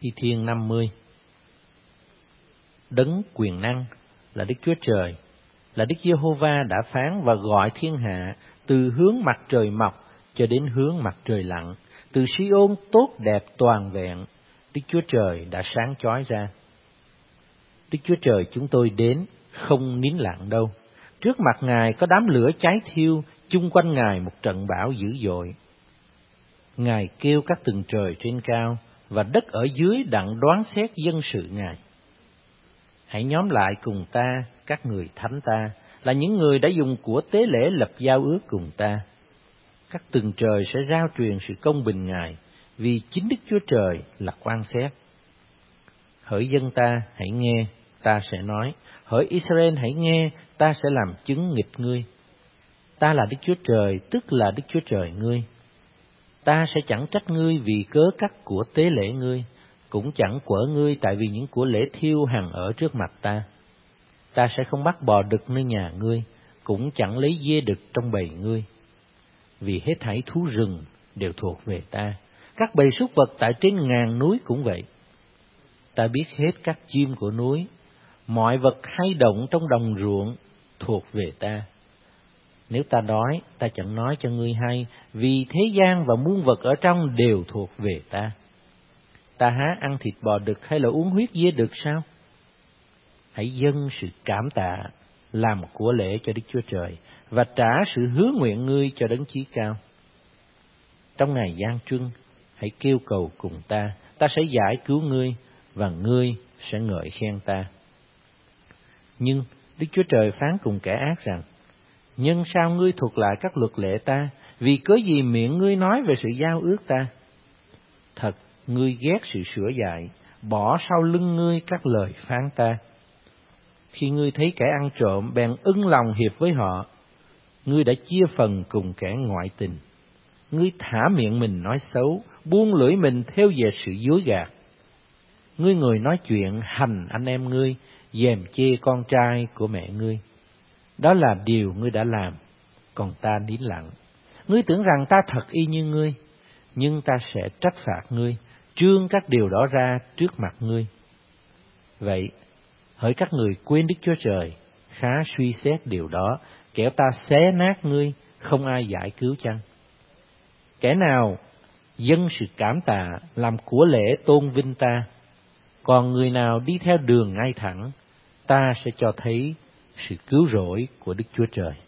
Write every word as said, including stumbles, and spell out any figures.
Thi Thiên năm mươi. Đấng quyền năng là Đức Chúa Trời, là Đức Giê-hô-va đã phán và gọi thiên hạ từ hướng mặt trời mọc cho đến hướng mặt trời lặn, từ Si-ôn tốt đẹp toàn vẹn, Đức Chúa Trời đã sáng chói ra. Đức Chúa Trời chúng tôi đến không nín lặng đâu. Trước mặt Ngài có đám lửa cháy thiêu, chung quanh Ngài một trận bão dữ dội. Ngài kêu các tầng trời trên cao và đất ở dưới đặng đoán xét dân sự Ngài. Hãy nhóm lại cùng ta, các người thánh ta, là những người đã dùng của tế lễ lập giao ước cùng ta. Các tầng trời sẽ rao truyền sự công bình Ngài, vì chính Đức Chúa Trời là quan xét. Hỡi dân ta, hãy nghe, ta sẽ nói. Hỡi Israel, hãy nghe, ta sẽ làm chứng nghịch ngươi. Ta là Đức Chúa Trời, tức là Đức Chúa Trời ngươi. Ta sẽ chẳng trách ngươi vì cớ các của tế lễ ngươi, cũng chẳng quở ngươi tại vì những của lễ thiêu hằng ở trước mặt ta. Ta sẽ không bắt bò đực nơi nhà ngươi, cũng chẳng lấy dê đực trong bầy ngươi. Vì hết thảy thú rừng đều thuộc về ta, các bầy súc vật tại trên ngàn núi cũng vậy. Ta biết hết các chim của núi, mọi vật hay động trong đồng ruộng thuộc về ta. Nếu ta đói, ta chẳng nói cho ngươi hay, vì thế gian và muôn vật ở trong đều thuộc về ta. Ta há ăn thịt bò đực hay là uống huyết dê đực sao? Hãy dâng sự cảm tạ làm của lễ cho Đức Chúa Trời và trả sự hứa nguyện ngươi cho Đấng Chí Cao. Trong ngày gian truân, hãy kêu cầu cùng ta, ta sẽ giải cứu ngươi và ngươi sẽ ngợi khen ta. Nhưng Đức Chúa Trời phán cùng kẻ ác rằng: nhân sao ngươi thuộc lại các luật lệ ta, vì cớ gì miệng ngươi nói về sự giao ước ta? Thật, ngươi ghét sự sửa dạy, bỏ sau lưng ngươi các lời phán ta. Khi ngươi thấy kẻ ăn trộm, bèn ưng lòng hiệp với họ. Ngươi đã chia phần cùng kẻ ngoại tình. Ngươi thả miệng mình nói xấu, buông lưỡi mình theo về sự dối gạt. Ngươi người nói chuyện hành anh em ngươi, dèm chê con trai của mẹ ngươi. Đó là điều ngươi đã làm, còn ta nín lặng. Ngươi tưởng rằng ta thật y như ngươi, nhưng ta sẽ trách phạt ngươi, trương các điều đó ra trước mặt ngươi. Vậy, hỡi các người quên Đức Chúa Trời, khá suy xét điều đó, kẻo ta xé nát ngươi, không ai giải cứu chăng? Kẻ nào dâng sự cảm tạ làm của lễ tôn vinh ta, còn người nào đi theo đường ngay thẳng, ta sẽ cho thấy sự cứu rỗi của Đức Chúa Trời.